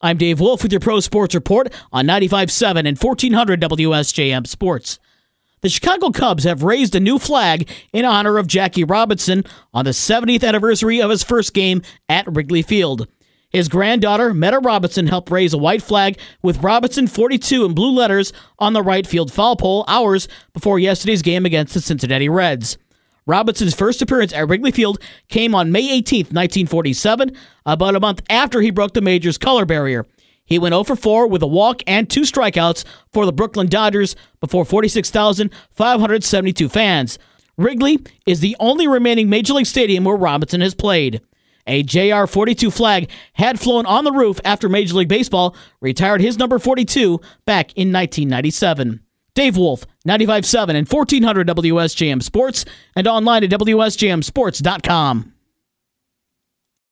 I'm Dave Wolf with your Pro Sports Report on 95.7 and 1400 WSJM Sports. The Chicago Cubs have raised a new flag in honor of Jackie Robinson on the 70th anniversary of his first game at Wrigley Field. His granddaughter, Meta Robinson, helped raise a white flag with Robinson 42 in blue letters on the right field foul pole hours before yesterday's game against the Cincinnati Reds. Robinson's first appearance at Wrigley Field came on May 18, 1947, about a month after he broke the majors' color barrier. He went 0 for 4 with a walk and 2 strikeouts for the Brooklyn Dodgers before 46,572 fans. Wrigley is the only remaining Major League stadium where Robinson has played. A JR 42 flag had flown on the roof after Major League Baseball retired his number 42 back in 1997. Dave Wolf, 95.7 and 1400 WSJM Sports, and online at WSJMSports.com.